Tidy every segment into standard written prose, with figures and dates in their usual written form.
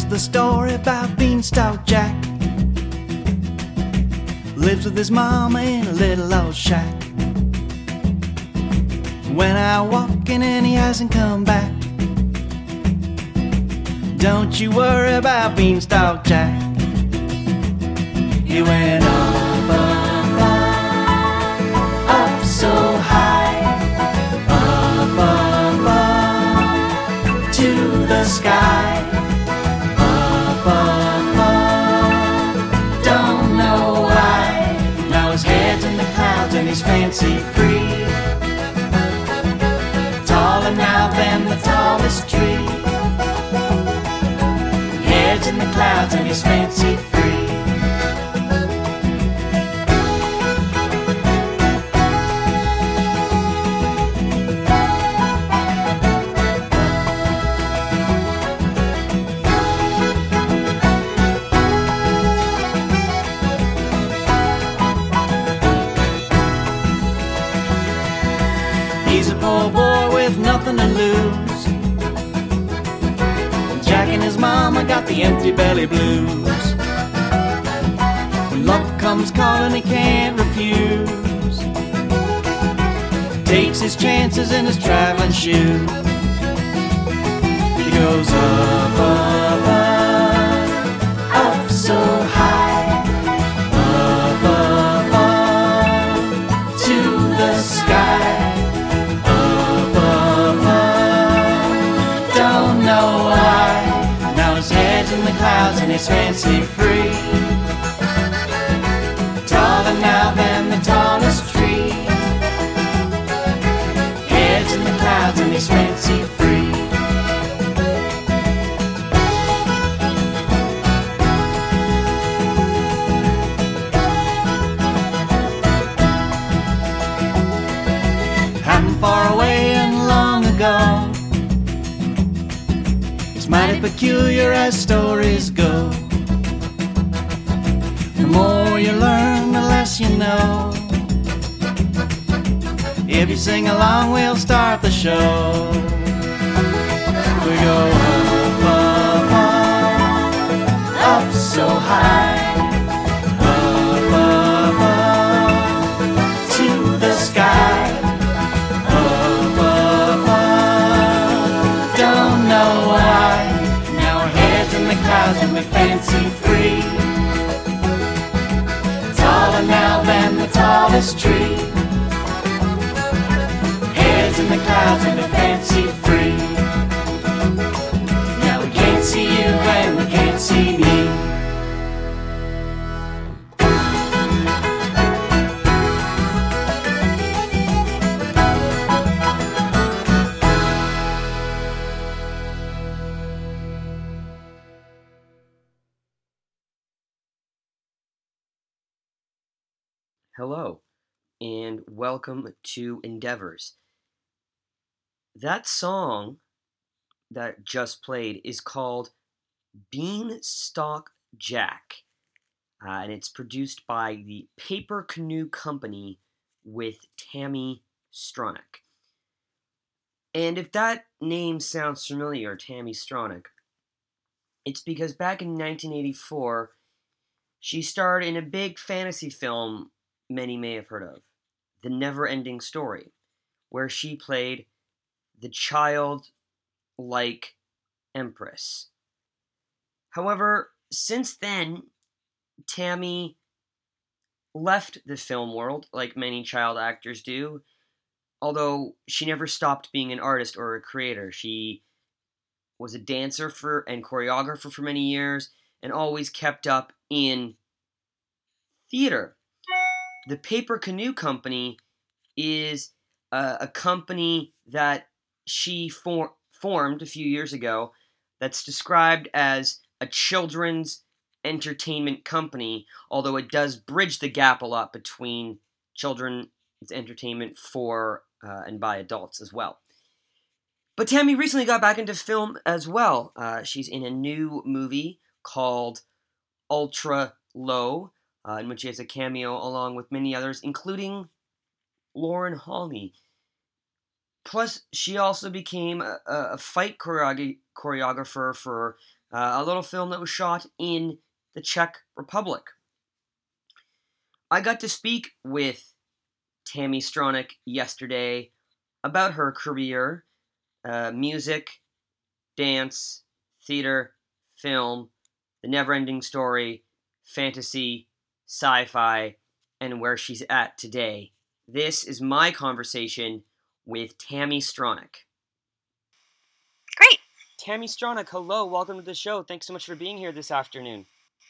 the story about Beanstalk Jack. Lives with his mama in a little old shack. When I walk in and he hasn't come back, don't you worry about Beanstalk Jack. He went up, up, up, up so high, up, up, up to the sky, up, up, up, don't know why. Now his head's in the clouds and he's fancy free, taller now than the tallest tree. Head's in the clouds and he's fancy free. He's a poor boy with nothing to lose. Jack and his mama got the empty belly blues. When luck comes calling he can't refuse. Takes his chances in his traveling shoes. He goes up, up, up, up so high, up, up, up to the sky. In the clouds and he's fancy free, taller now than the tallest tree. Heads in the clouds and he's fancy free. Happened far away and long ago. Mighty peculiar as stories go. The more you learn, the less you know. If you sing along, we'll start the show. We go up, up, up, up so high, up, up, up to the sky, up, up, up, don't know why. And we fancy free, taller now than the tallest tree. Heads in the clouds and we fancy free. Now we can't see you and we can't see me. Hello, and welcome to Endeavors. That song that just played is called Beanstalk Jack, and it's produced by the Paper Canoe Company with Tammy Stronach. And if that name sounds familiar, Tammy Stronach, it's because back in 1984, she starred in a big fantasy film many may have heard of, The Never-Ending Story, where she played the childlike empress. However, since then, Tammy left the film world, like many child actors do, although she never stopped being an artist or a creator. She was a dancer and choreographer for many years, and always kept up in theater. The Paper Canoe Company is a company that she formed a few years ago that's described as a children's entertainment company, although it does bridge the gap a lot between children's entertainment for and by adults as well. But Tammy recently got back into film as well. She's in a new movie called Ultra Low, in which she has a cameo along with many others, including Lauren Holly. Plus, she also became a fight choreographer for a little film that was shot in the Czech Republic. I got to speak with Tammy Stronach yesterday about her career, music, dance, theater, film, The Neverending Story, fantasy, sci-fi, and where she's at today. This is my conversation with Tammy Stronach. Great. Tammy Stronach, hello, welcome to the show. Thanks so much for being here this afternoon.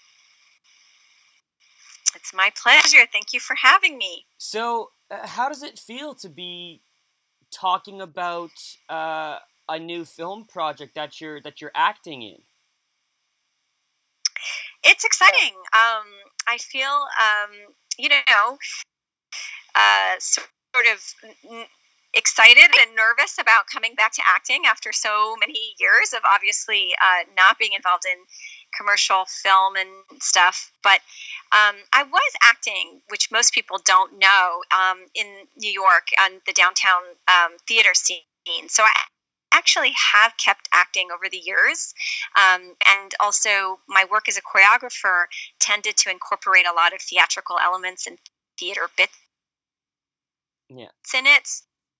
It's my pleasure. Thank you for having me. So, how does it feel to be talking about a new film project that you're acting in? It's exciting. I feel, sort of excited and nervous about coming back to acting after so many years of obviously not being involved in commercial film and stuff. But I was acting, which most people don't know, in New York on the downtown theater scene. So I actually have kept acting over the years. And also my work as a choreographer tended to incorporate a lot of theatrical elements and theater bits in it.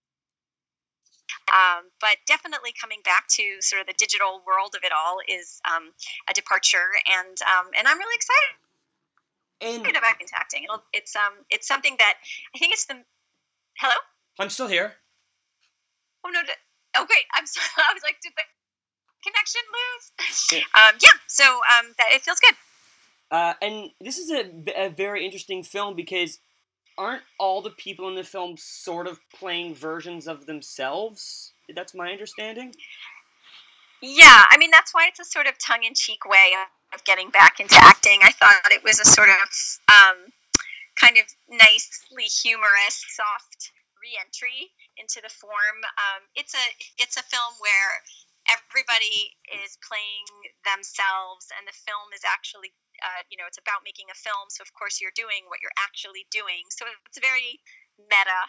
But definitely coming back to sort of the digital world of it all is a departure, and I'm really excited about acting. It's something that I think it's the. Hello? I'm still here. Oh no! Oh great! I was like, did the connection lose? So that it feels good. And this is a very interesting film because aren't all the people in the film sort of playing versions of themselves? That's my understanding. Yeah, I mean, that's why it's a sort of tongue-in-cheek way of getting back into acting. I thought it was a sort of kind of nicely humorous, soft re-entry into the form. It's a film where everybody is playing themselves, and the film is actually it's about making a film, so of course you're doing what you're actually doing. So it's very meta,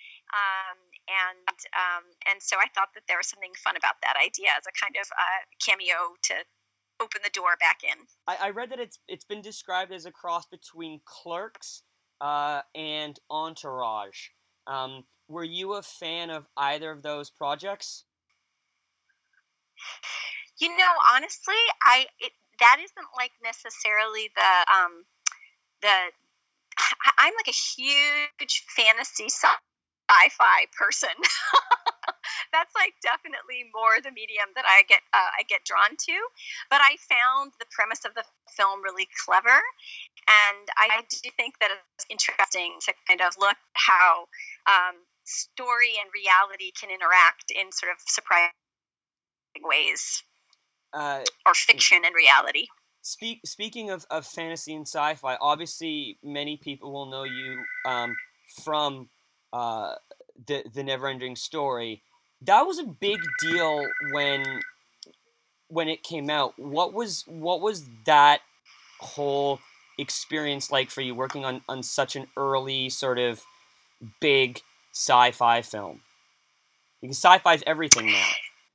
and so I thought that there was something fun about that idea as a kind of cameo to open the door back in. I read that it's been described as a cross between Clerks and Entourage. Were you a fan of either of those projects? Honestly, that isn't like necessarily I'm like a huge fantasy sci-fi person. That's like definitely more the medium that I get drawn to. But I found the premise of the film really clever, and I do think that it's interesting to kind of look how story and reality can interact in sort of surprising ways. Or fiction and reality. Speaking of fantasy and sci-fi, obviously many people will know you from the Neverending Story. That was a big deal when it came out. What was that whole experience like for you, working on such an early sort of big sci-fi film? Because sci-fi is everything now.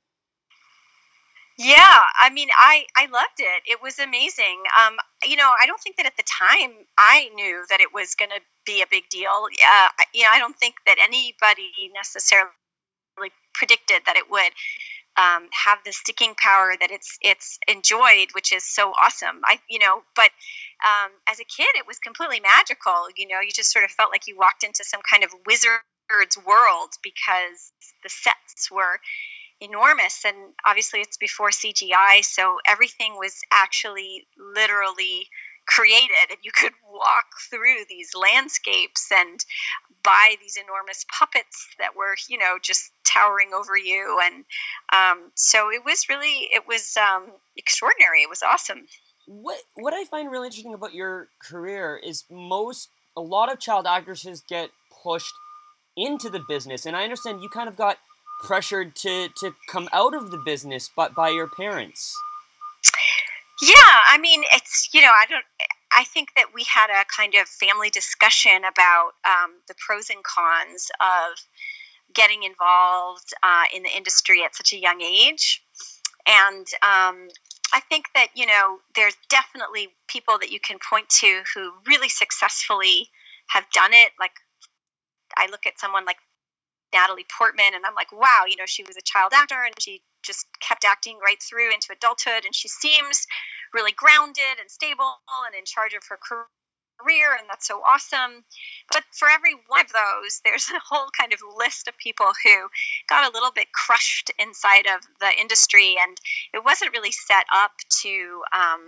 Yeah, I mean, I loved it. It was amazing. I don't think that at the time I knew that it was going to be a big deal. I don't think that anybody necessarily predicted that it would have the sticking power that it's enjoyed, which is so awesome. But as a kid, it was completely magical. You just sort of felt like you walked into some kind of wizard's world because the sets were enormous, and obviously it's before CGI, so everything was actually literally created, and you could walk through these landscapes and buy these enormous puppets that were just towering over you, and so it was extraordinary. It was awesome. What I find really interesting about your career is a lot of child actresses get pushed into the business, and I understand you kind of got pressured to come out of the business by your parents. Yeah, I mean, it's I think that we had a kind of family discussion about the pros and cons of getting involved in the industry at such a young age, and I think that, there's definitely people that you can point to who really successfully have done it. Like, I look at someone like Natalie Portman, and I'm like, wow, she was a child actor and she just kept acting right through into adulthood, and she seems really grounded and stable and in charge of her career, and that's so awesome. But for every one of those, there's a whole kind of list of people who got a little bit crushed inside of the industry, and it wasn't really set up to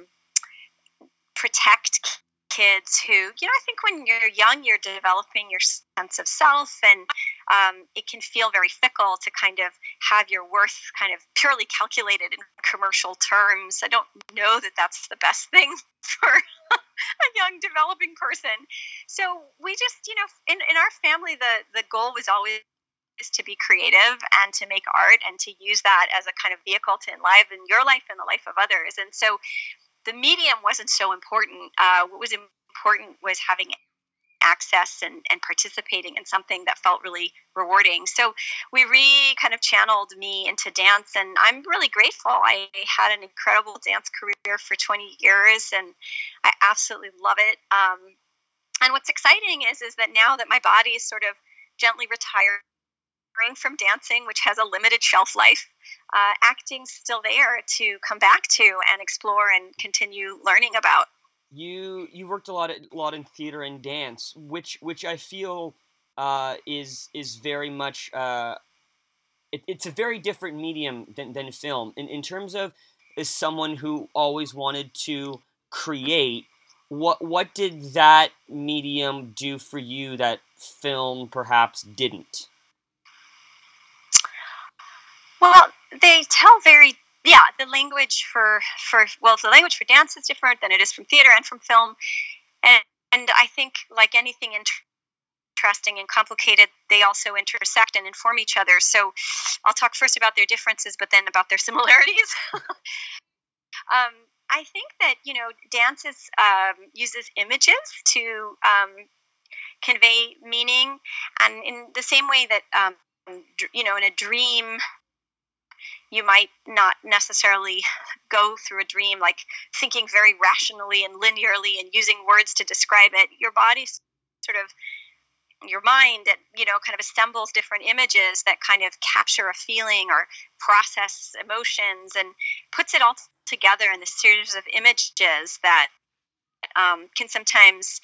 protect kids who, I think when you're young, you're developing your sense of self, and it can feel very fickle to kind of have your worth kind of purely calculated in commercial terms. I don't know that that's the best thing for a young developing person. So we just, in our family, the goal was always to be creative and to make art and to use that as a kind of vehicle to enliven your life and the life of others. And so the medium wasn't so important. What was important was having access and participating in something that felt really rewarding. So we kind of channeled me into dance, and I'm really grateful. I had an incredible dance career for 20 years, and I absolutely love it. And what's exciting is that now that my body is sort of gently retiring from dancing, which has a limited shelf life, acting's still there to come back to and explore and continue learning about. You worked a lot in theater and dance, which I feel is very much it's a very different medium than film. In terms of, as someone who always wanted to create, what did that medium do for you that film perhaps didn't? Well, they tell the language for the language for dance is different than it is from theater and from film, and I think, like anything interesting and complicated, they also intersect and inform each other. So I'll talk first about their differences, but then about their similarities. I think that dance uses images to convey meaning, and in the same way that in a dream, you might not necessarily go through a dream like thinking very rationally and linearly and using words to describe it. Your body sort of, your mind, kind of assembles different images that kind of capture a feeling or process emotions and puts it all together in this series of images that can sometimes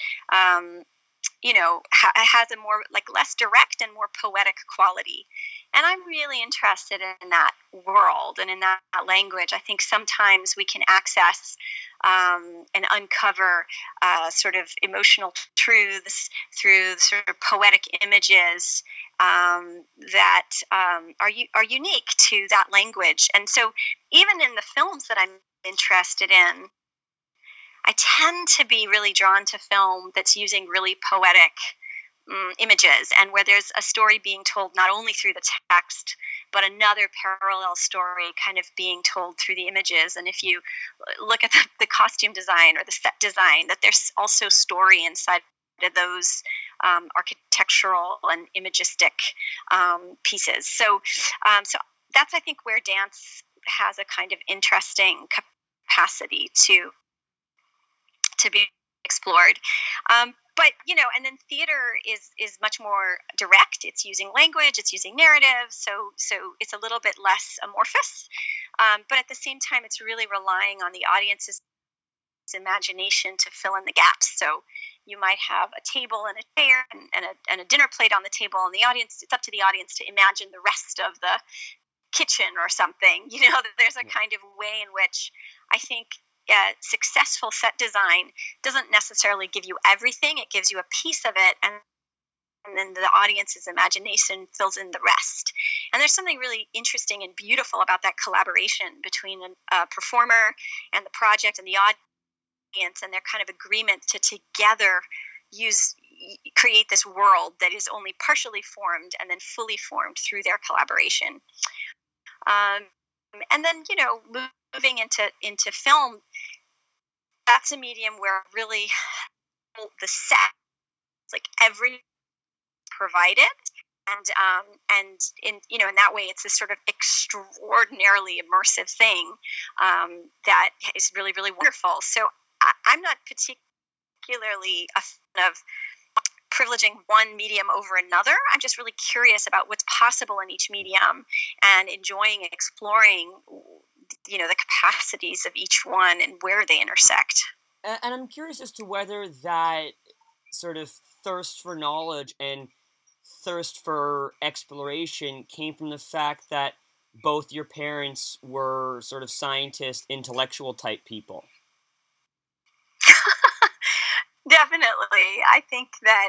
has a more less direct and more poetic quality. And I'm really interested in that world and in that language. I think sometimes we can access and uncover sort of emotional truths through sort of poetic images that are unique to that language. And so even in the films that I'm interested in, I tend to be really drawn to film that's using really poetic images, and where there's a story being told not only through the text, but another parallel story kind of being told through the images. And if you look at the costume design or the set design, that there's also story inside of those architectural and imagistic pieces. So that's, I think, where dance has a kind of interesting capacity to be explored. But, and then theater is much more direct. It's using language, it's using narrative, so it's a little bit less amorphous. But at the same time, it's really relying on the audience's imagination to fill in the gaps. So you might have a table and a chair and a dinner plate on the table, and it's up to the audience to imagine the rest of the kitchen or something. There's a kind of way in which I think successful set design doesn't necessarily give you everything. It gives you a piece of it, and then the audience's imagination fills in the rest. And there's something really interesting and beautiful about that collaboration between a performer and the project and the audience, and their kind of agreement to together create this world that is only partially formed and then fully formed through their collaboration. And then, moving into film, that's a medium where really the set, every provided, and in in that way, it's this sort of extraordinarily immersive thing that is really, really wonderful. So I'm not particularly a fan of privileging one medium over another. I'm just really curious about what's possible in each medium and enjoying and exploring, the capacities of each one and where they intersect. And I'm curious as to whether that sort of thirst for knowledge and thirst for exploration came from the fact that both your parents were sort of scientist, intellectual type people. Definitely. I think that,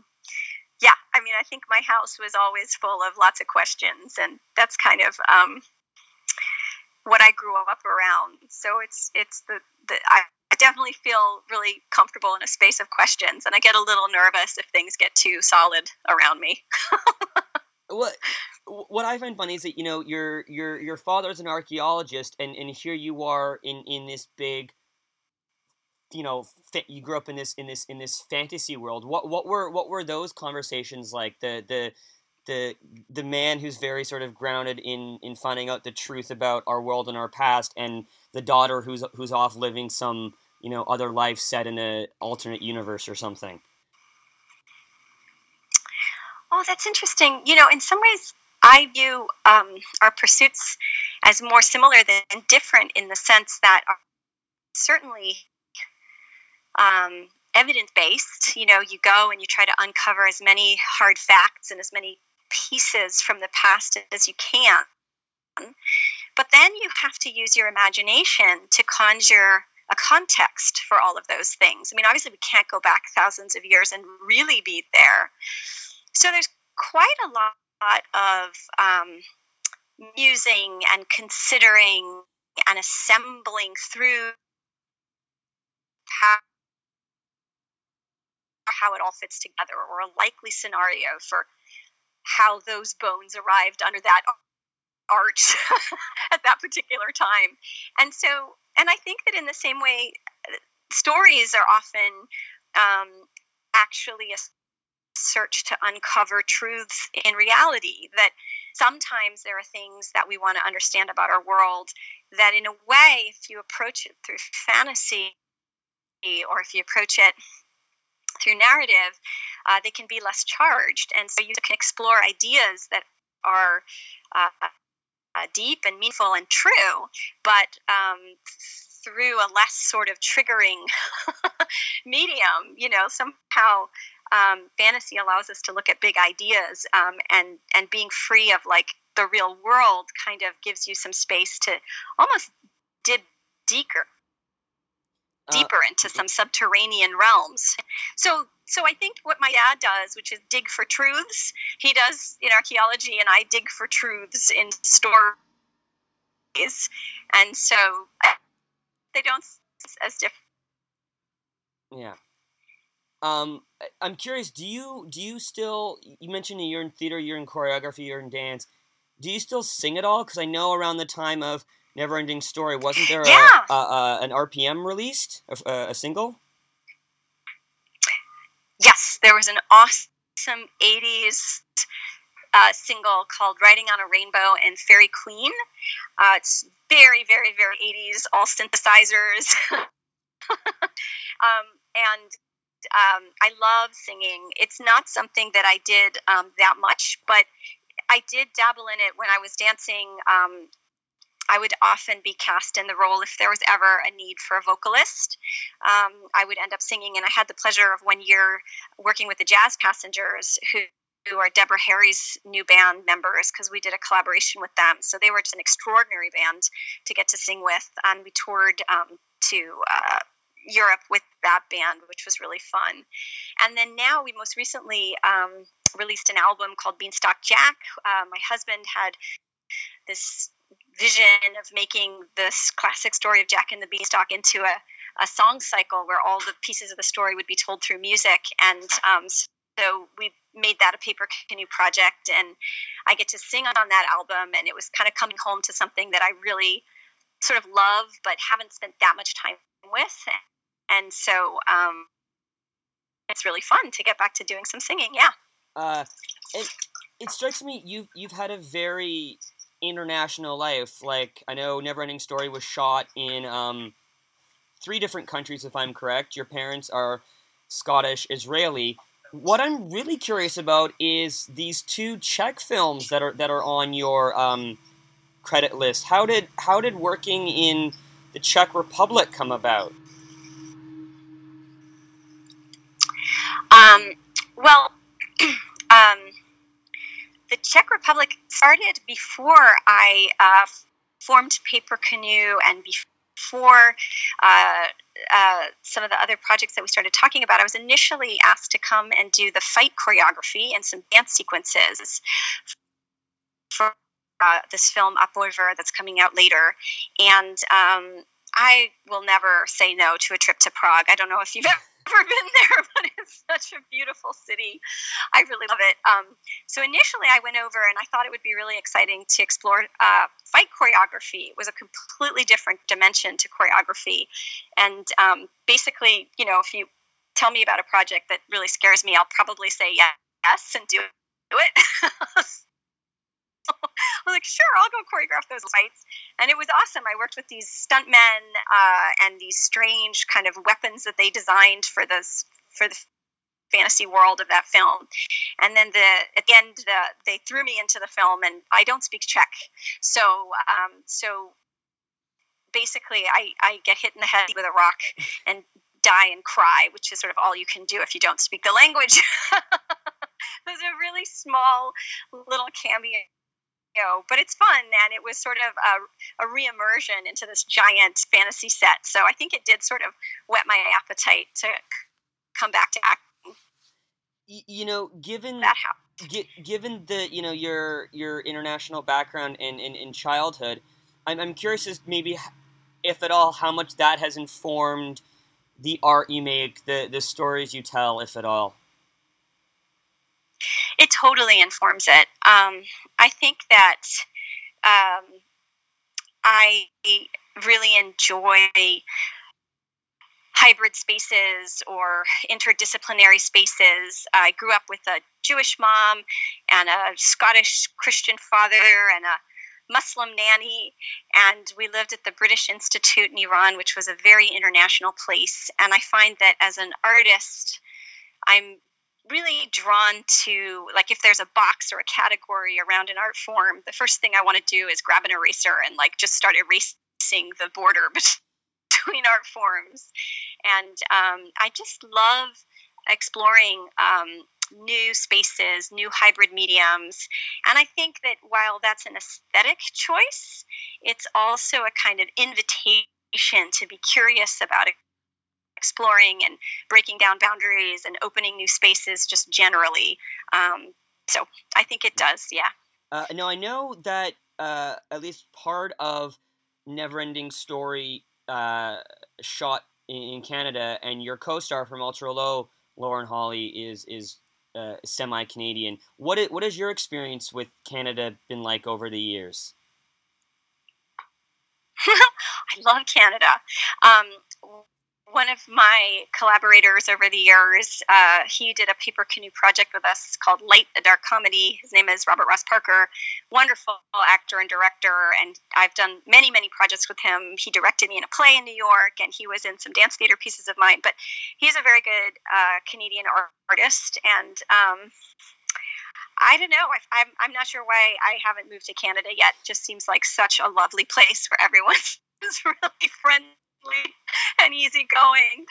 I think my house was always full of lots of questions, and that's kind of what I grew up around. So it's I definitely feel really comfortable in a space of questions, and I get a little nervous if things get too solid around me. What I find funny is that your father's an archaeologist, and here you are in this big, you grew up in this fantasy world. What were those conversations like? The man who's very sort of grounded in finding out the truth about our world and our past, and the daughter who's off living some other life set in an alternate universe or something. Oh, that's interesting. In some ways, I view our pursuits as more similar than different, in the sense that certainly evidence-based. You go and you try to uncover as many hard facts and as many pieces from the past as you can. But then you have to use your imagination to conjure a context for all of those things. I mean, obviously, we can't go back thousands of years and really be there. So there's quite a lot of musing and considering and assembling through how it all fits together, or a likely scenario for how those bones arrived under that arch at that particular time. And I think that in the same way, stories are often actually a search to uncover truths in reality, that sometimes there are things that we want to understand about our world that, in a way, if you approach it through fantasy, or if you approach it through narrative, they can be less charged. And so you can explore ideas that are deep and meaningful and true, but through a less sort of triggering medium. Somehow fantasy allows us to look at big ideas, and being free of like the real world kind of gives you some space to almost dig deeper into some subterranean realms. So I think what my dad does, which is dig for truths, he does in archaeology, and I dig for truths in stories. And so they don't as different. Yeah. I'm curious, do you still, you mentioned you're in theater, you're in choreography, you're in dance. Do you still sing at all? Because I know around the time of Neverending Story, wasn't there an RPM released, a single? Yes, there was an awesome 80s single called Riding on a Rainbow and Fairy Queen. It's very, very, very 80s, all synthesizers. And I love singing. It's not something that I did that much, but I did dabble in it when I was dancing. I would often be cast in the role if there was ever a need for a vocalist. I would end up singing, and I had the pleasure of one year working with the Jazz Passengers, who are Deborah Harry's new band members, because we did a collaboration with them. So they were just an extraordinary band to get to sing with, and we toured to Europe with that band, which was really fun. And then now we most recently released an album called Beanstalk Jack. My husband had this vision of making this classic story of Jack and the Beanstalk into a song cycle where all the pieces of the story would be told through music. And so we made that a paper canoe project, and I get to sing on that album. And it was kind of coming home to something that I really sort of love, but haven't spent that much time with. And so it's really fun to get back to doing some singing. Yeah. it strikes me you've had a very international life. Like, I know Neverending Story was shot in 3 different countries, if I'm correct. Your parents are Scottish Israeli. What I'm really curious about is these 2 Czech films that are on your credit list. How did working in the Czech Republic come about? Well, um, the Czech Republic started before I formed Paper Canoe and before some of the other projects that we started talking about. I was initially asked to come and do the fight choreography and some dance sequences for this film Upover that's coming out later. And I will never say no to a trip to Prague. I don't know if you've ever been there, but it's such a beautiful city. I really love it. So initially I went over and I thought it would be really exciting to explore fight choreography. It was a completely different dimension to choreography. And basically, if you tell me about a project that really scares me, I'll probably say yes and do it. I was like, sure, I'll go choreograph those fights. And it was awesome. I worked with these stuntmen and these strange kind of weapons that they designed for the fantasy world of that film. And then at the end, they threw me into the film, and I don't speak Czech. So basically, I get hit in the head with a rock and die and cry, which is sort of all you can do if you don't speak the language. It was a really small little cameo. But it's fun, and it was sort of a re-immersion into this giant fantasy set. So I think it did sort of whet my appetite to come back to acting. Given that happened. Given the your international background in childhood, I'm curious as maybe, if at all, how much that has informed the art you make, the stories you tell, if at all. It totally informs it. I think that I really enjoy hybrid spaces or interdisciplinary spaces. I grew up with a Jewish mom and a Scottish Christian father and a Muslim nanny, and we lived at the British Institute in Iran, which was a very international place. And I find that as an artist, I'm really drawn to, like, if there's a box or a category around an art form, the first thing I want to do is grab an eraser and just start erasing the border between art forms. And I just love exploring new spaces, new hybrid mediums. And I think that while that's an aesthetic choice, it's also a kind of invitation to be curious about exploring and breaking down boundaries and opening new spaces just generally. So I think it does, yeah. Now, I know that at least part of Neverending Story shot in Canada, and your co-star from Ultra Low, Lauren Holly, is semi-Canadian. What has your experience with Canada been like over the years? I love Canada. One of my collaborators over the years, he did a paper canoe project with us called Light, a Dark Comedy. His name is Robert Ross Parker, wonderful actor and director, and I've done many, many projects with him. He directed me in a play in New York, and he was in some dance theater pieces of mine, but he's a very good Canadian artist, and I don't know. I'm not sure why I haven't moved to Canada yet. It just seems like such a lovely place where everyone is really friendly and easygoing.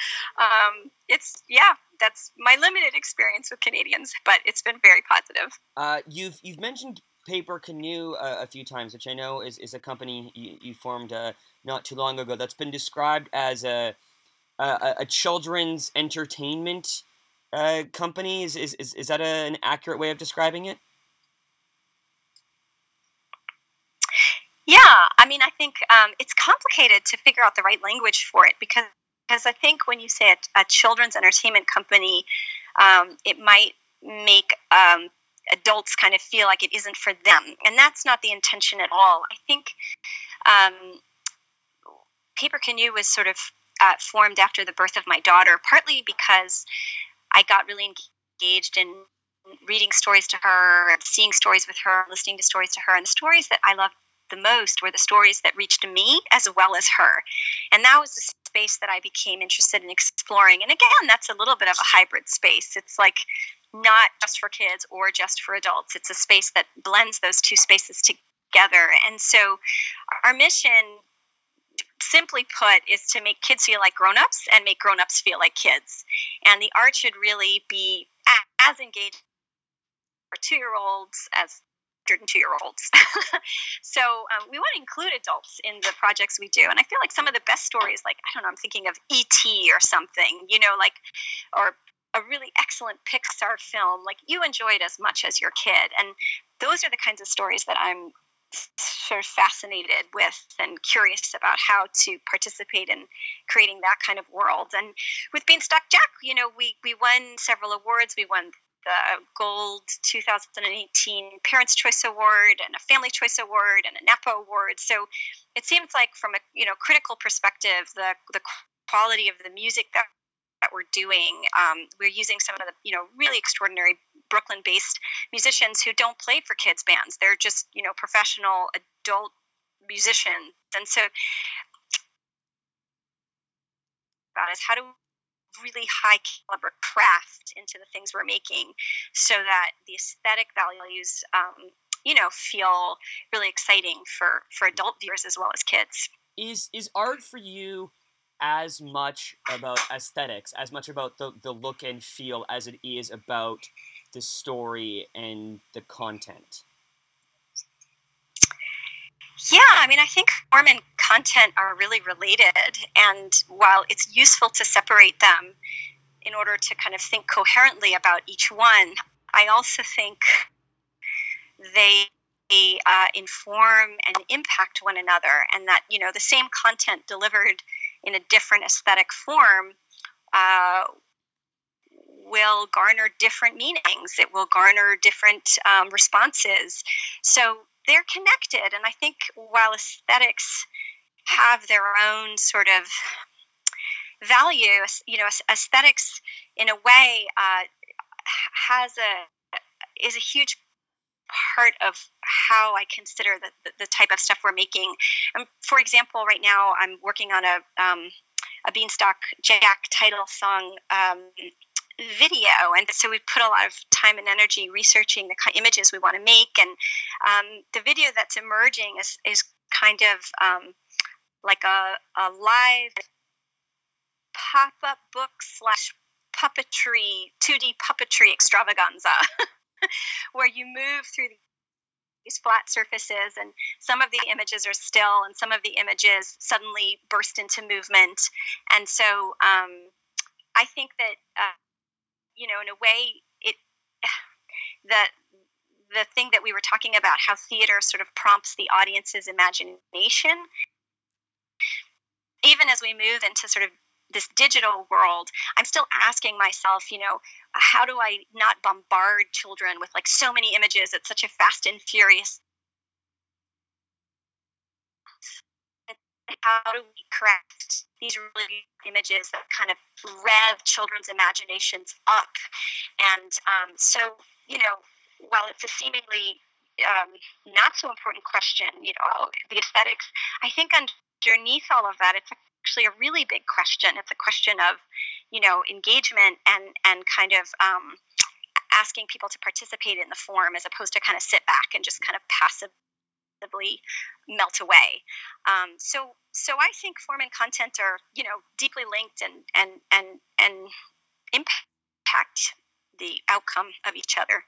That's my limited experience with Canadians, but it's been very positive. You've mentioned Paper Canoe a few times, which I know is a company you formed not too long ago that's been described as a children's entertainment company. Is that an accurate way of describing it? Yeah, I mean, I think it's complicated to figure out the right language for it because I think when you say a children's entertainment company, it might make adults kind of feel like it isn't for them, and that's not the intention at all. I think Paper Canoe was sort of formed after the birth of my daughter, partly because I got really engaged in reading stories to her, seeing stories with her, listening to stories to her. And the stories that I loved the most were the stories that reached me as well as her. And that was the space that I became interested in exploring. And again, that's a little bit of a hybrid space. It's like not just for kids or just for adults. It's a space that blends those two spaces together. And so our mission, simply put, is to make kids feel like grown-ups and make grown-ups feel like kids. And the art should really be as engaged for 2-year-olds as 102-year-olds. So we want to include adults in the projects we do. And I feel like some of the best stories, like, I don't know, I'm thinking of E.T. or something, like, or a really excellent Pixar film, like, you enjoy it as much as your kid. And those are the kinds of stories that I'm sort of fascinated with and curious about how to participate in creating that kind of world. And with Beanstalk Jack, we won several awards. We won the Gold 2018 Parents' Choice Award and a Family Choice Award and a NAPA Award. So it seems like from a critical perspective, the quality of the music that we're doing, we're using some of the really extraordinary Brooklyn-based musicians who don't play for kids bands. They're just professional adult musicians. And so about is how to really high caliber craft into the things we're making so that the aesthetic values feel really exciting for adult viewers as well as kids. Is art for you as much about aesthetics, as much about the look and feel as it is about the story and the content? Yeah, I mean, I think form and content are really related, and while it's useful to separate them in order to kind of think coherently about each one, I also think they inform and impact one another, and that the same content delivered in a different aesthetic form will garner different meanings. It will garner different responses. So they're connected. And I think while aesthetics have their own sort of value, aesthetics in a way is a huge part of how I consider the type of stuff we're making. For example, right now I'm working on a Beanstalk Jack title song video, and so we put a lot of time and energy researching the kind of images we want to make, and the video that's emerging is kind of like a live pop-up book / puppetry, 2D puppetry extravaganza where you move through these flat surfaces, and some of the images are still and some of the images suddenly burst into movement. And so I think that in a way, the thing that we were talking about, how theater sort of prompts the audience's imagination, even as we move into sort of this digital world, I'm still asking myself, how do I not bombard children with like so many images at such a fast and furious? How do we craft these really images that kind of rev children's imaginations up? And so, while it's a seemingly not so important question, the aesthetics, I think underneath all of that, it's actually a really big question. It's a question of, engagement and kind of asking people to participate in the form as opposed to kind of sit back and just kind of passively melt away. So I think form and content are, deeply linked and impact the outcome of each other.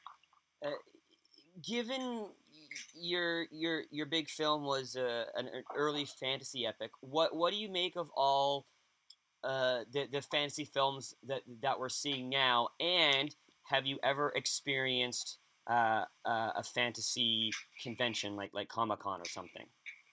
Given your big film was an early fantasy epic, what do you make of all the fantasy films that we're seeing now? And have you ever experienced a fantasy convention like Comic-Con or something?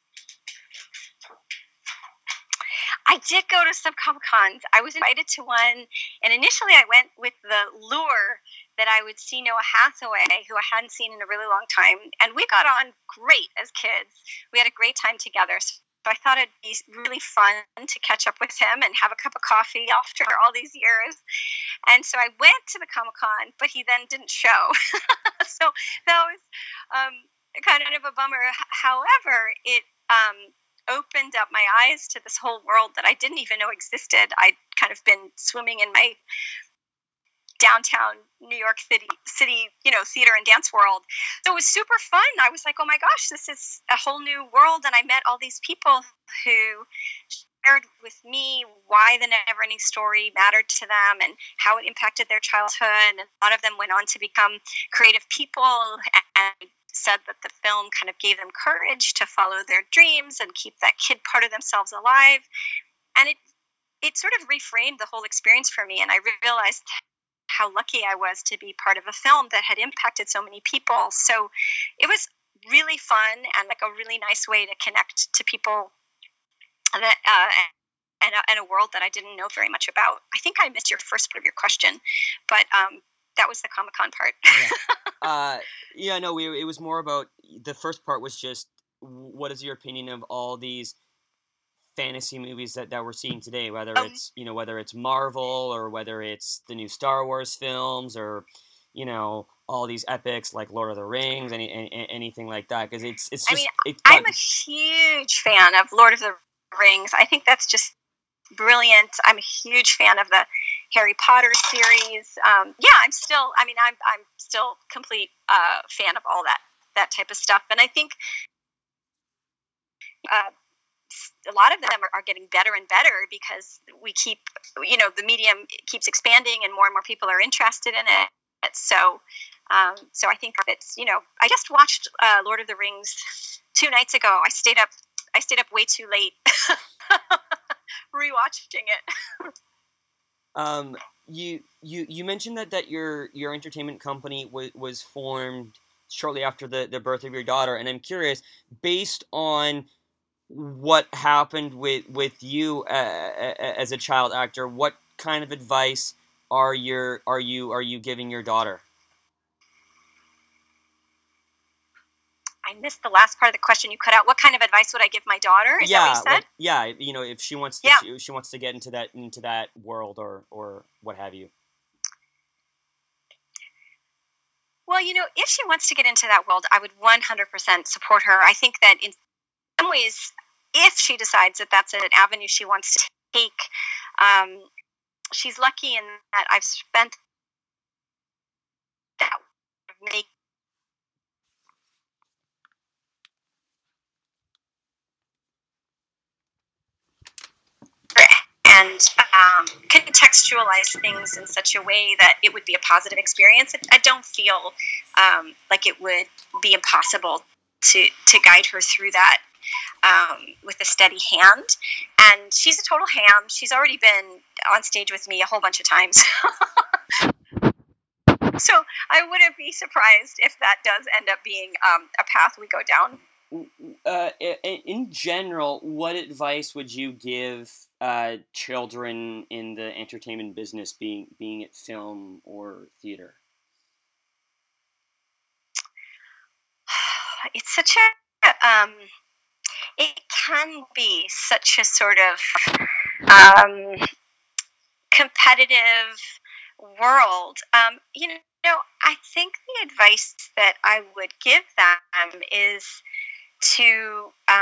I did go to some Comic-Cons. I was invited to one, and initially I went with the lure that I would see Noah Hathaway, who I hadn't seen in a really long time, and we got on great as kids. We had a great time together. So So I thought it'd be really fun to catch up with him and have a cup of coffee after all these years. And so I went to the Comic-Con, but he then didn't show. So that was kind of a bummer. However, it opened up my eyes to this whole world that I didn't even know existed. I'd kind of been swimming in my downtown New York City, theater and dance world. So it was super fun. I was like, oh my gosh, this is a whole new world. And I met all these people who shared with me why the Neverending Story mattered to them and how it impacted their childhood. And a lot of them went on to become creative people and said that the film kind of gave them courage to follow their dreams and keep that kid part of themselves alive. And it sort of reframed the whole experience for me. And I realized how lucky I was to be part of a film that had impacted so many people. So it was really fun and like a really nice way to connect to people that and a world that I didn't know very much about. I think I missed your first part of your question, but that was the Comic-Con part. It was more about, the first part was just, what is your opinion of all these fantasy movies that we're seeing today, whether it's Marvel or whether it's the new Star Wars films or all these epics like Lord of the Rings, anything like that, because it's just I'm a huge fan of Lord of the Rings. I think that's just brilliant. I'm a huge fan of the Harry Potter series. I'm still complete fan of all that type of stuff, and I think a lot of them are getting better and better because we keep, the medium keeps expanding and more people are interested in it. So I think it's, I just watched Lord of the Rings 2 nights ago. I stayed up way too late rewatching it. You mentioned that your entertainment company was formed shortly after the birth of your daughter, and I'm curious, based on what happened with you as a child actor, what kind of advice are you giving your daughter? I missed the last part of the question. You cut out. What kind of advice would I give my daughter? Is that what you said? If she wants to get into that world or what have you. Well, if she wants to get into that world, I would 100% support her. I think that in some ways, if she decides that that's an avenue she wants to take, she's lucky in that I've spent that make and contextualize things in such a way that it would be a positive experience. I don't feel like it would be impossible to guide her through that with a steady hand. And she's a total ham. She's already been on stage with me a whole bunch of times. So I wouldn't be surprised if that does end up being a path we go down. In general, what advice would you give children in the entertainment business, being it film or theater? It's such it can be such a sort of competitive world. I think the advice that I would give them is to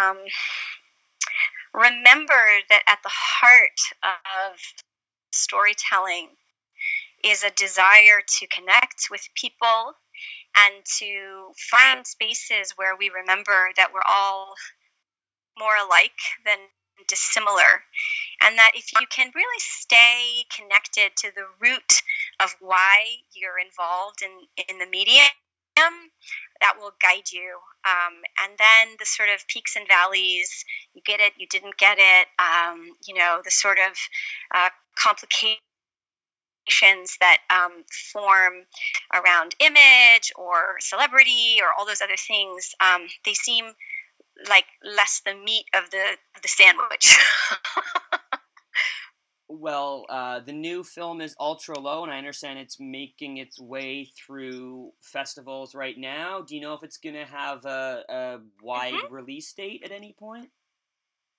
remember that at the heart of storytelling is a desire to connect with people and to find spaces where we remember that we're all more alike than dissimilar, and that if you can really stay connected to the root of why you're involved in the medium, that will guide you. And then the sort of peaks and valleys, you get it, you didn't get it, the sort of complications that form around image or celebrity or all those other things, they seem like less the meat of the sandwich. Well, the new film is Ultra Low, and I understand it's making its way through festivals right now. Do you know if it's going to have a wide release date at any point?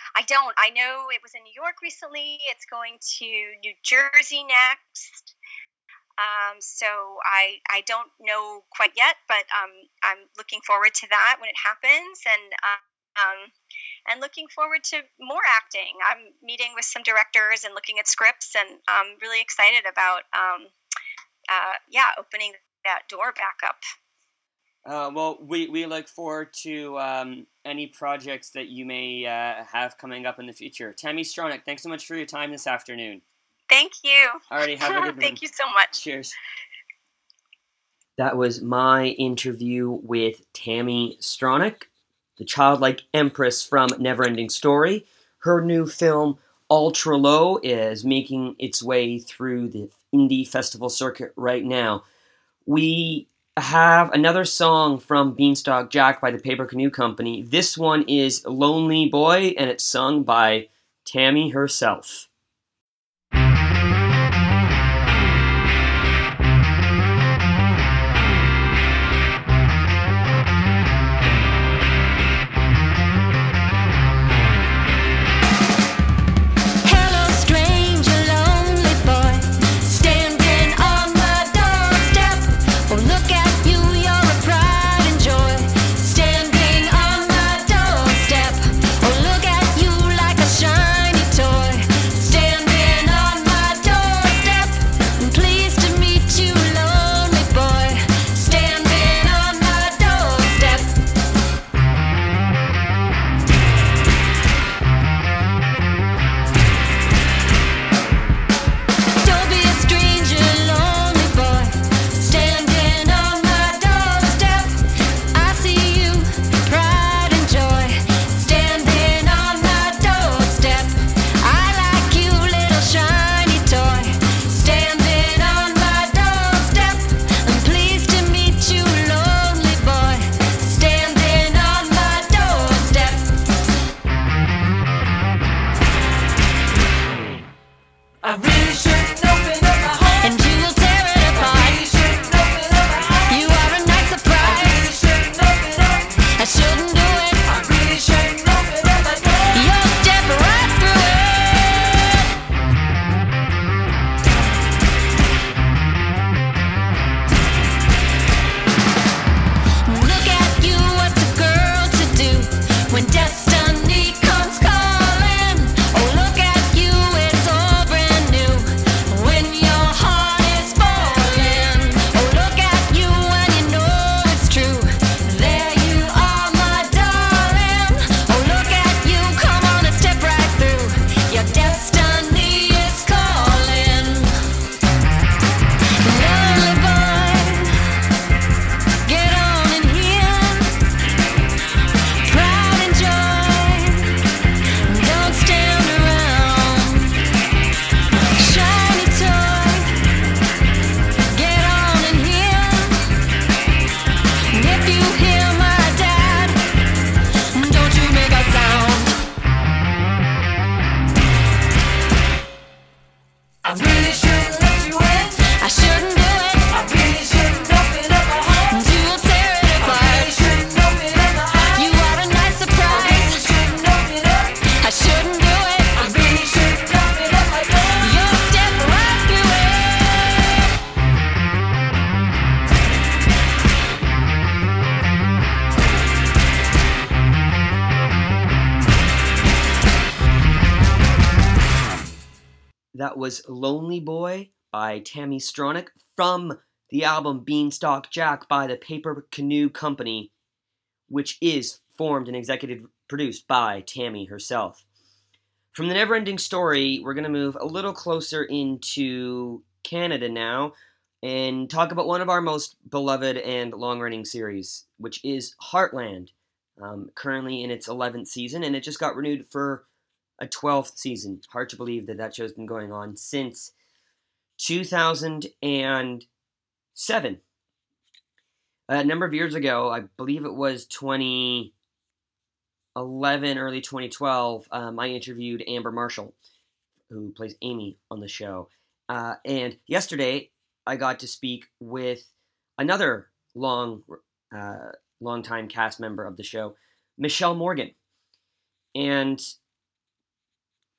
I don't. I know it was in New York recently. It's going to New Jersey next. So I don't know quite yet, but I'm looking forward to that when it happens, and looking forward to more acting. I'm meeting with some directors and looking at scripts, and I'm really excited about opening that door back up. Well, we look forward to any projects that you may have coming up in the future. Tammy Stronach, thanks so much for your time this afternoon. Thank you. Alrighty, have a good one. Thank you so much. Cheers. That was my interview with Tammy Stronach, the childlike empress from Neverending Story. Her new film, Ultra Low, is making its way through the indie festival circuit right now. We have another song from Beanstalk Jack by the Paper Canoe Company. This one is Lonely Boy, and it's sung by Tammy herself. That was Lonely Boy by Tammy Stronach from the album Beanstalk Jack by the Paper Canoe Company, which is formed and executive produced by Tammy herself. From the Neverending Story, we're going to move a little closer into Canada now and talk about one of our most beloved and long-running series, which is Heartland, currently in its 11th season, and it just got renewed for a 12th season. Hard to believe that show's been going on since 2007. A number of years ago, I believe it was 2011, early 2012, I interviewed Amber Marshall, who plays Amy on the show. And yesterday, I got to speak with another long-time cast member of the show, Michelle Morgan. And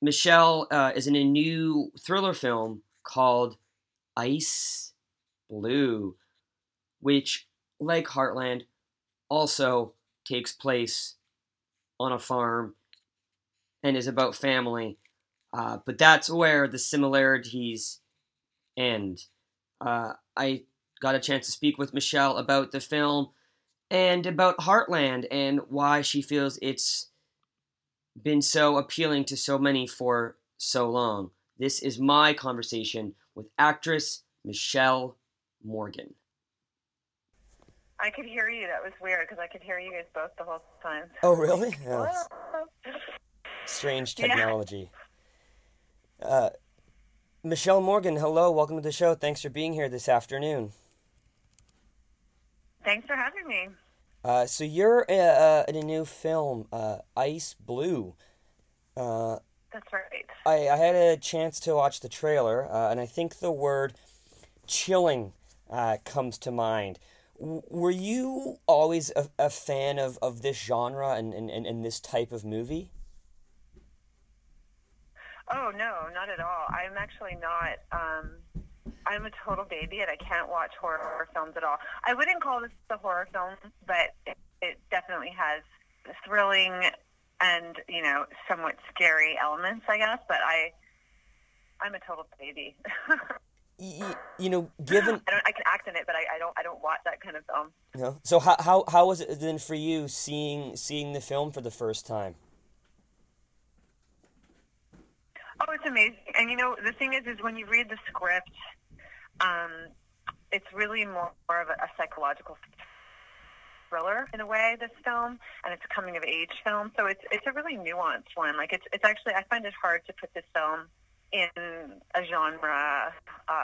Michelle is in a new thriller film called Ice Blue, which, like Heartland, also takes place on a farm and is about family. But that's where the similarities end. I got a chance to speak with Michelle about the film and about Heartland and why she feels it's been so appealing to so many for so long. This is my conversation with actress Michelle Morgan. I could hear you. That was weird because I could hear you guys both the whole time. Oh, really? Hello? Strange technology. Yeah. Michelle Morgan, hello. Welcome to the show. Thanks for being here this afternoon. Thanks for having me. So you're in a new film, Ice Blue. That's right. I had a chance to watch the trailer, and I think the word chilling comes to mind. Were you always a fan of this genre and this type of movie? Oh, no, not at all. I'm actually not. I'm a total baby, and I can't watch horror films at all. I wouldn't call this a horror film, but it definitely has thrilling and, somewhat scary elements, I guess. But I'm a total baby. Given I can act in it, but I don't watch that kind of film. No. So how was it then for you seeing the film for the first time? Oh, it's amazing. And the thing is when you read the script, it's really more of a psychological thriller in a way, this film, and it's a coming of age film. So it's a really nuanced one. Like it's actually, I find it hard to put this film in a genre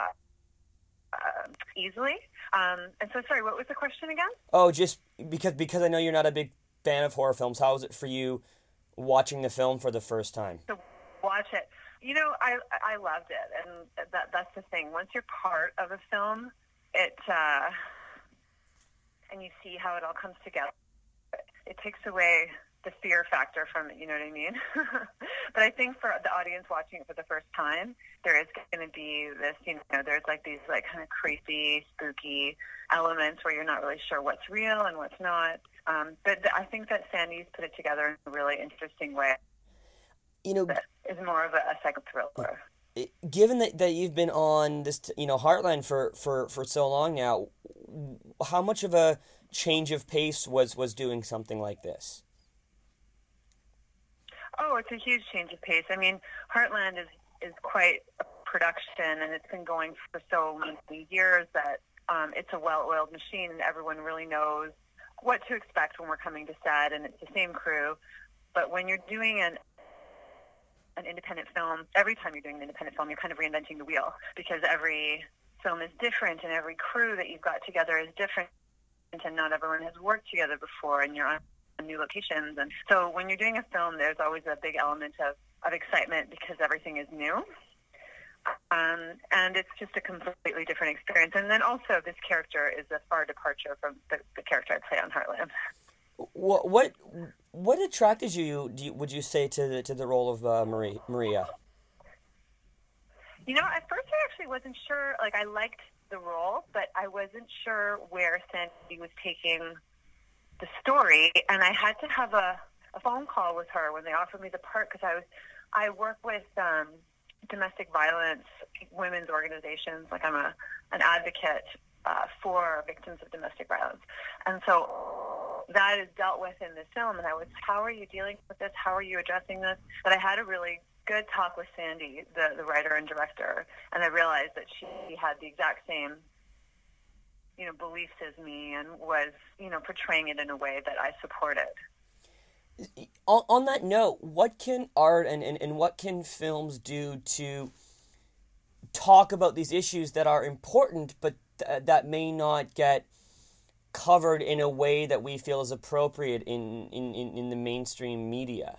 easily. And so, sorry, what was the question again? Oh, just because I know you're not a big fan of horror films. How was it for you watching the film for the first time? To watch it, I loved it, and that's the thing. Once you're part of a film, and you see how it all comes together, it takes away the fear factor from it, you know what I mean? But I think for the audience watching it for the first time, there is going to be this, there's like these like kind of creepy, spooky elements where you're not really sure what's real and what's not. But I think that Sandy's put it together in a really interesting way. That is more of a psycho thriller. Given that you've been on this, Heartland for so long now, how much of a change of pace was doing something like this? Oh, it's a huge change of pace. I mean, Heartland is quite a production, and it's been going for so many years that it's a well-oiled machine, and everyone really knows what to expect when we're coming to set, and it's the same crew. But when you're doing an independent film, every time you're doing an independent film, you're kind of reinventing the wheel, because every film is different, and every crew that you've got together is different, and not everyone has worked together before, and you're on new locations. And so when you're doing a film, there's always a big element of excitement because everything is new. And it's just a completely different experience. And then also this character is a far departure from the character I play on Heartland. What attracted you, would you say, to the role of Maria? At first I actually wasn't sure. Like, I liked the role, but I wasn't sure where Sandy was taking the story, and I had to have a phone call with her when they offered me the part, because I work with domestic violence women's organizations. Like, I'm an advocate for victims of domestic violence, and so that is dealt with in this film. And I was, how are you dealing with this? How are you addressing this? But I had a really good talk with Sandy, the writer and director, and I realized that she had the exact same beliefs as me, and was, portraying it in a way that I supported. On that note, what can art and what can films do to talk about these issues that are important, but that may not get covered in a way that we feel is appropriate in the mainstream media?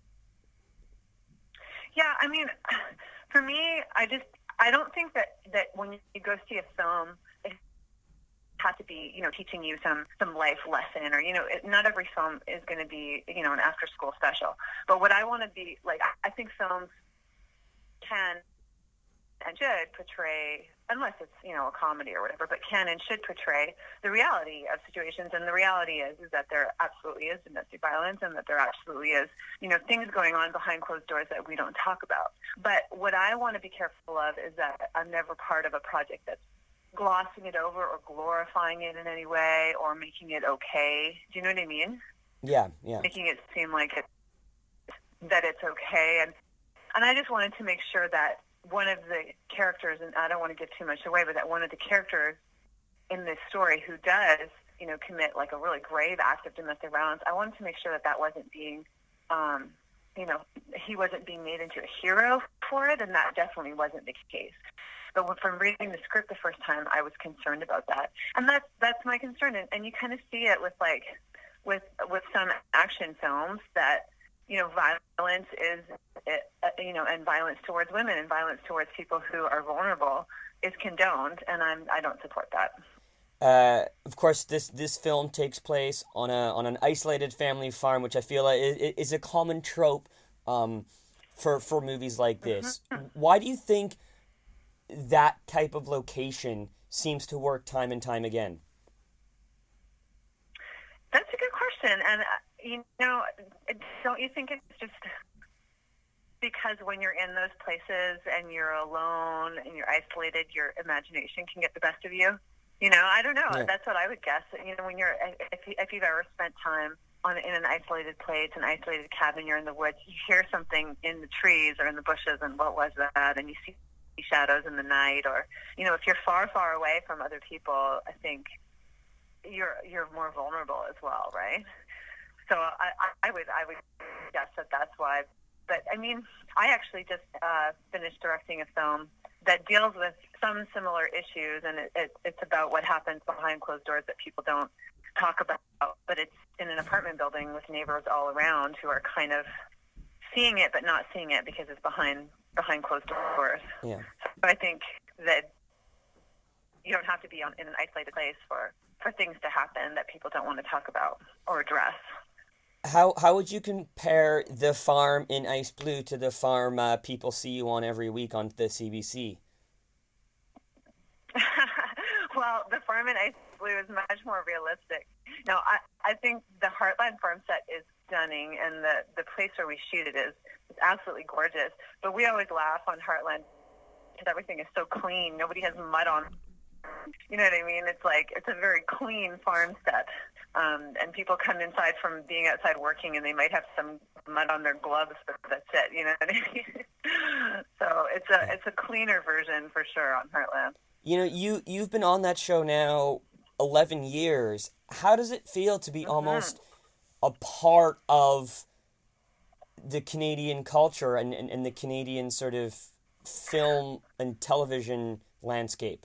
Yeah, I mean, for me, I don't think that when you go see a film, it has to be, teaching you some life lesson, or, not every film is going to be, an after-school special. But what I want to be, like, I think films can and should portray, unless it's, a comedy or whatever, but can and should portray the reality of situations. And the reality is that there absolutely is domestic violence, and that there absolutely is, things going on behind closed doors that we don't talk about. But what I want to be careful of is that I'm never part of a project that's glossing it over or glorifying it in any way or making it okay. Do you know what I mean? Yeah. Making it seem like that it's okay. And I just wanted to make sure that one of the characters, and I don't want to give too much away, but that one of the characters in this story who does, commit like a really grave act of domestic violence, I wanted to make sure that wasn't being, he wasn't being made into a hero for it, and that definitely wasn't the case. But from reading the script the first time, I was concerned about that, and that's my concern. And you kind of see it with some action films that violence is, and violence towards women and violence towards people who are vulnerable is condoned, and I don't support that. Of course, this film takes place on an isolated family farm, which I feel like is a common trope for movies like this. Why do you think that type of location seems to work time and time again? That's a good question, and don't you think it's just because when you're in those places and you're alone and you're isolated, your imagination can get the best of you? I don't know. Yeah. That's what I would guess. When if you've ever spent time in an isolated place, an isolated cabin, you're in the woods, you hear something in the trees or in the bushes, and what was that? And you see shadows in the night, or if you're far, far away from other people, I think you're more vulnerable as well, right? So I would guess that's why. But I mean, I actually just finished directing a film that deals with some similar issues, and it's about what happens behind closed doors that people don't talk about. But it's in an apartment building with neighbors all around who are kind of seeing it but not seeing it because it's behind closed doors. Yeah. So I think that you don't have to be in an isolated place for things to happen that people don't want to talk about or address. How would you compare the farm in Ice Blue to the farm people see you on every week on the CBC? Well, the farm in Ice Blue is much more realistic. No, I think the Heartland farm set is stunning, and the place where we shoot it is absolutely gorgeous. But we always laugh on Heartland because everything is so clean. Nobody has mud on. You know what I mean? It's a very clean farm set. And people come inside from being outside working, and they might have some mud on their gloves, but that's it. You know what I mean? So it's a cleaner version for sure on Heartland. You've been on that show now 11 years. How does it feel to be almost a part of the Canadian culture and the Canadian sort of film and television landscape?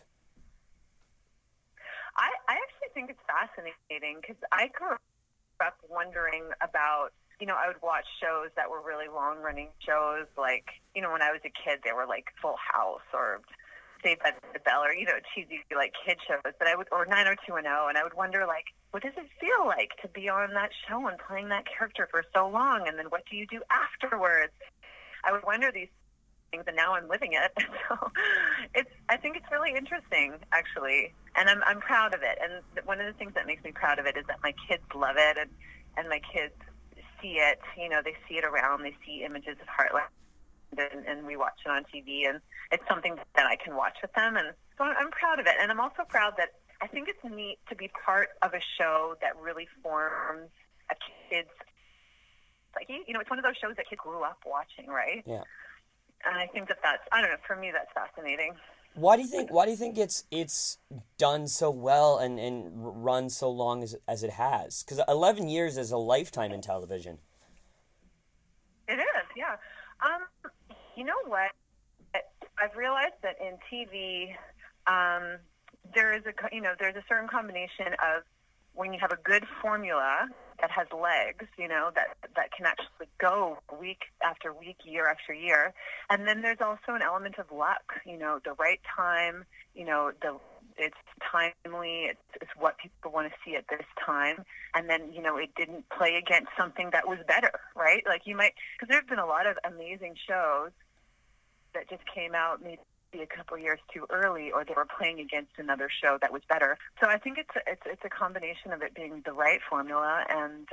I actually think it's fascinating because I grew up wondering about, I would watch shows that were really long-running shows, like, when I was a kid, they were like Full House or Saved by the Bell or, cheesy, like, kid shows, but or 90210, and I would wonder, like, what does it feel like to be on that show and playing that character for so long, and then what do you do afterwards? I would wonder these things, and now I'm living it. So I think it's really interesting, actually, and I'm proud of it. And one of the things that makes me proud of it is that my kids love it, and my kids see it. They see it around. They see images of Heartland, and we watch it on TV, and it's something that I can watch with them. And so I'm proud of it, and I'm also proud that I think it's neat to be part of a show that really forms a kid's psyche. It's one of those shows that kids grew up watching, right? Yeah. And I think that's, I don't know, for me that's fascinating. Why do you think it's done so well and run so long as it has? Because 11 years is a lifetime in television. It is, yeah. You know what? I've realized that in TV, there's a certain combination of when you have a good formula that has legs, that can actually go week after week, year after year. And then there's also an element of luck, the right time, it's timely, it's what people want to see at this time. And then, it didn't play against something that was better, right? Like because there's been a lot of amazing shows that just came out maybe a couple years too early, or they were playing against another show that was better. So I think it's a combination of it being the right formula and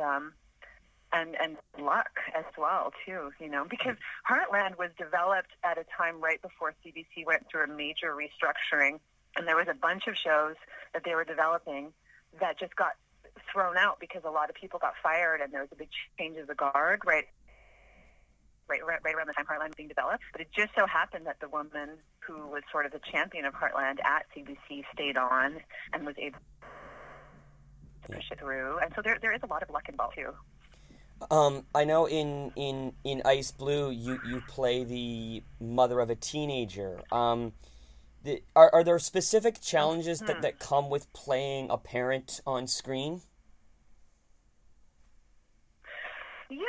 luck as well too, because Heartland was developed at a time right before CBC went through a major restructuring, and there was a bunch of shows that they were developing that just got thrown out because a lot of people got fired, and there was a big change of the guard right around the time Heartland was being developed. But it just so happened that the woman who was sort of the champion of Heartland at CBC stayed on and was able to push it through. And so there is a lot of luck involved too. I know in Ice Blue you play the mother of a teenager. Are there specific challenges that come with playing a parent on screen? Yeah,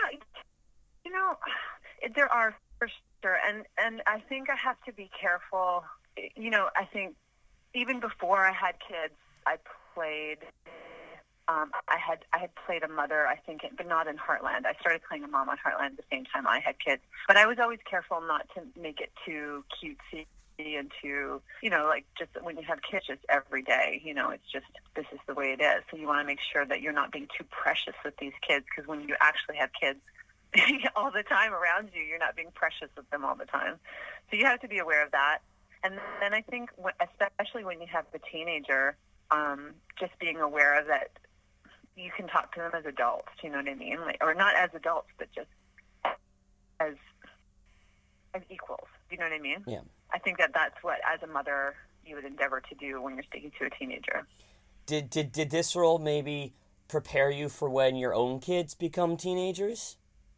there are for sure, and I think I have to be careful. I think even before I had kids, I played. I had played a mother, I think, but not in Heartland. I started playing a mom on Heartland at the same time I had kids. But I was always careful not to make it too cutesy and too, like just when you have kids just every day, it's just, this is the way it is. So you want to make sure that you're not being too precious with these kids, because when you actually have kids all the time around you, you're not being precious with them all the time. So you have to be aware of that. And then I think, especially when you have the teenager, just being aware of that, you can talk to them as adults, you know what I mean? Or not as adults, but just as equals, you know what I mean? Yeah. I think that's what, as a mother, you would endeavor to do when you're speaking to a teenager. Did this role maybe prepare you for when your own kids become teenagers?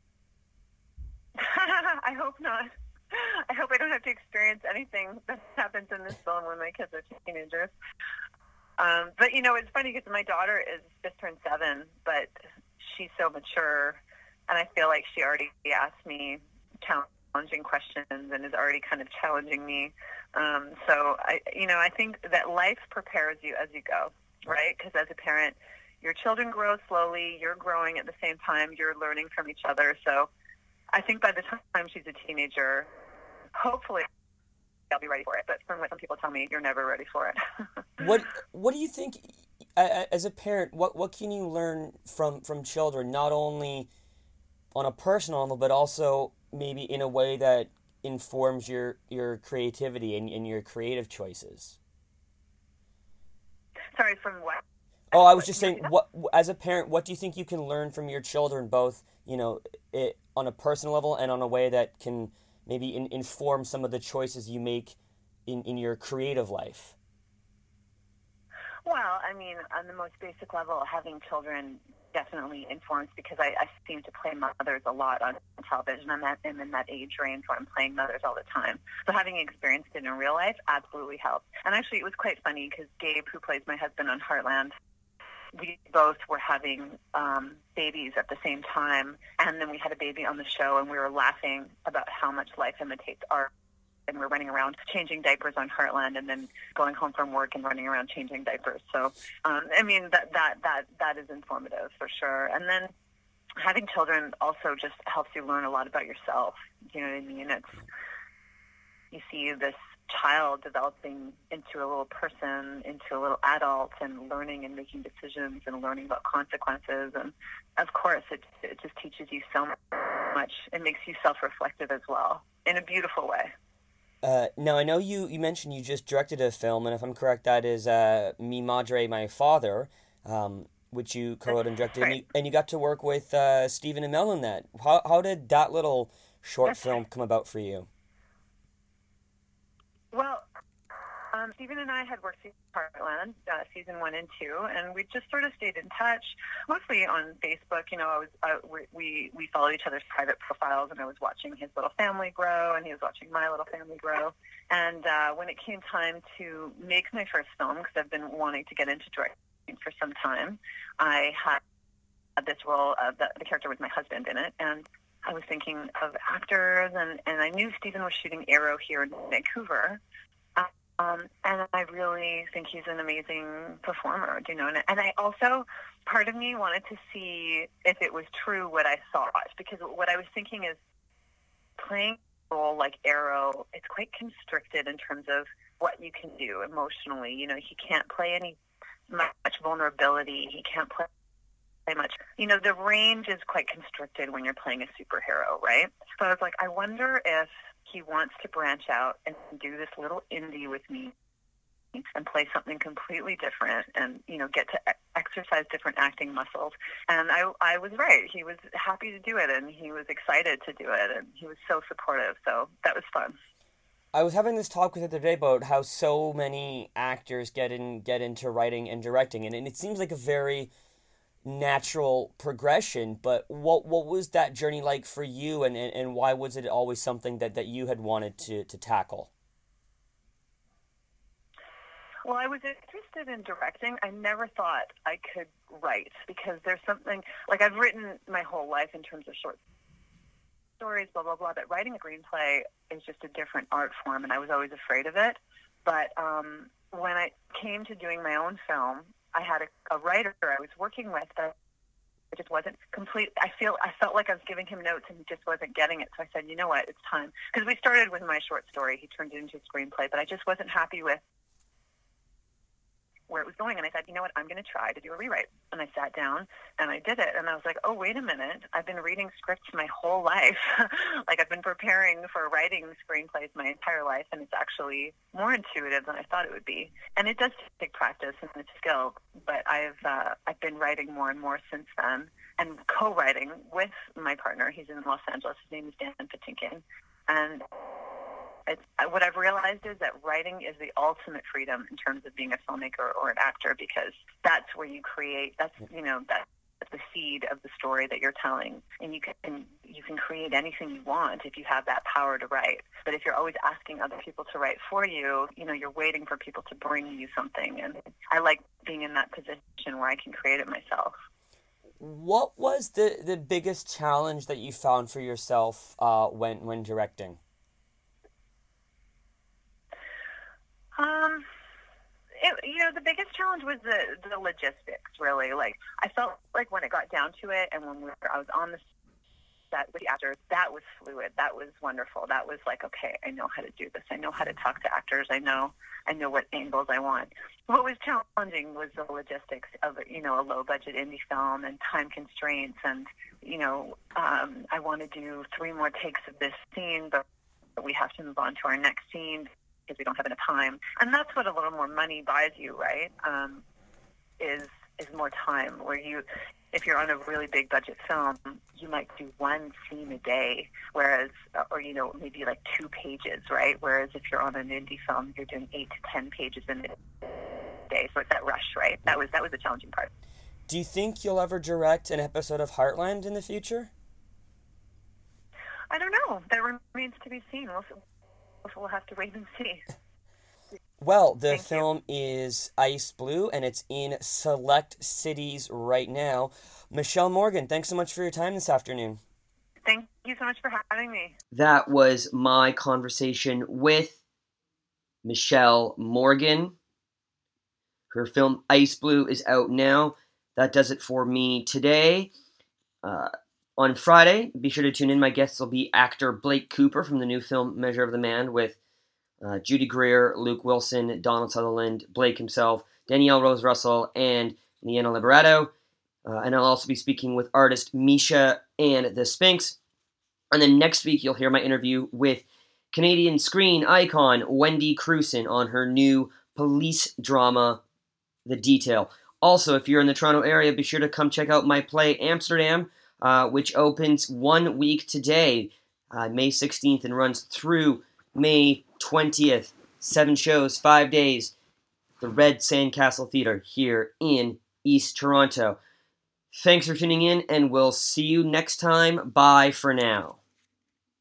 I hope not. I hope I don't have to experience anything that happens in this film when my kids are teenagers. But, it's funny because my daughter is just turned 7, but she's so mature, and I feel like she already asked me challenging questions and is already kind of challenging me. So, I think that life prepares you as you go, right? Because as a parent, your children grow slowly, you're growing at the same time, you're learning from each other. So I think by the time she's a teenager, hopefully I'll be ready for it. But from what some people tell me, you're never ready for it. What do you think, as a parent, what can you learn from children, not only on a personal level, but also maybe in a way that informs your creativity and your creative choices? Sorry, from what? Oh, I was just saying, as a parent, what do you think you can learn from your children, both, on a personal level and on a way that can maybe inform some of the choices you make in your creative life? Well, I mean, on the most basic level, having children definitely informs, because I seem to play mothers a lot on television. I'm in that age range where I'm playing mothers all the time. So having experienced it in real life absolutely helps. And actually, it was quite funny because Gabe, who plays my husband on Heartland, we both were having babies at the same time, and then we had a baby on the show, and we were laughing about how much life imitates art. And we're running around changing diapers on Heartland, and then going home from work and running around changing diapers. So, I mean, that is informative for sure. And then having children also just helps you learn a lot about yourself. You know what I mean? You see this child developing into a little person, into a little adult, and learning and making decisions and learning about consequences. And of course, it just teaches you so much. It makes you self-reflective as well in a beautiful way. Now, I know you mentioned you just directed a film, and if I'm correct, that is Mi Madre, My Father, which you co-wrote and directed, right. and you got to work with Stephen Amell in that. How did that little short film come about for you? Well, Stephen and I had worked in Heartland, season 1 and 2, and we just sort of stayed in touch, mostly on Facebook. We followed each other's private profiles, and I was watching his little family grow, and he was watching my little family grow. And when it came time to make my first film, because I've been wanting to get into directing for some time, I had this role of the character with my husband in it, and I was thinking of actors, and I knew Stephen was shooting Arrow here in Vancouver. And I really think he's an amazing performer, and I also, part of me wanted to see if it was true what I thought, because what I was thinking is playing role like Arrow, it's quite constricted in terms of what you can do emotionally. You know, he can't play much vulnerability. He can't play much. You know, the range is quite constricted when you're playing a superhero, right? So I was like, I wonder if he wants to branch out and do this little indie with me and play something completely different and, you know, get to exercise different acting muscles. And I was right. He was happy to do it, and he was excited to do it, and he was so supportive. So that was fun. I was having this talk with the other day about how so many actors get into writing and directing, and it seems like a very natural progression, but what was that journey like for you, and why was it always something that you had wanted to tackle? Well, I was interested in directing. I never thought I could write, because there's something, like, I've written my whole life in terms of short stories, blah, blah, blah, but writing a screenplay is just a different art form, and I was always afraid of it. But when I came to doing my own film, I had a writer I was working with that it just wasn't complete. I felt like I was giving him notes and he just wasn't getting it. So I said, you know what, it's time. Because we started with my short story. He turned it into a screenplay, but I just wasn't happy with where it was going. And I said, you know what, I'm going to try to do a rewrite. And I sat down and I did it. And I was like, oh, wait a minute. I've been reading scripts my whole life. Like, I've been preparing for writing screenplays my entire life, and it's actually more intuitive than I thought it would be. And it does take practice and it's skill, but I've been writing more and more since then, and co-writing with my partner. He's in Los Angeles. His name is Dan Patinkin. And what I've realized is that writing is the ultimate freedom in terms of being a filmmaker or an actor, because that's where you create. That's the seed of the story that you're telling, and you can create anything you want if you have that power to write. But if you're always asking other people to write for you, you know, you're waiting for people to bring you something. And I like being in that position where I can create it myself. What was the biggest challenge that you found for yourself when directing? The biggest challenge was the logistics, really. Like, I felt like when it got down to it, and when I was on the set with the actors, that was fluid. That was wonderful. That was like, okay, I know how to do this. I know how to talk to actors. I know what angles I want. What was challenging was the logistics of, you know, a low-budget indie film and time constraints. And, you know, I want to do 3 more takes of this scene, but we have to move on to our next scene because we don't have enough time. And that's what a little more money buys you, right? Is more time, where if you're on a really big budget film, you might do 1 scene a day, whereas, or, you know, maybe like 2 pages, right? Whereas if you're on an indie film, you're doing 8 to 10 pages in a day. So it's that rush, right? That was the challenging part. Do you think you'll ever direct an episode of Heartland in the future? I don't know. That remains to be seen. We'll have to wait and see. Well, the film is Ice Blue, and it's in select cities right now. Michelle Morgan, thanks so much for your time this afternoon. Thank you so much for having me. That was my conversation with Michelle Morgan. Her film Ice Blue is out now. That does it for me today. On Friday, be sure to tune in. My guests will be actor Blake Cooper from the new film Measure of the Man, with Judy Greer, Luke Wilson, Donald Sutherland, Blake himself, Danielle Rose Russell, and Niena Liberato. And I'll also be speaking with artist Misha and the Sphinx. And then next week, you'll hear my interview with Canadian screen icon Wendy Crewson on her new police drama, The Detail. Also, if you're in the Toronto area, be sure to come check out my play Amsterdam, which opens 1 week today, May 16th, and runs through May 20th. 7 shows, 5 days. The Red Sandcastle Theatre here in East Toronto. Thanks for tuning in, and we'll see you next time. Bye for now.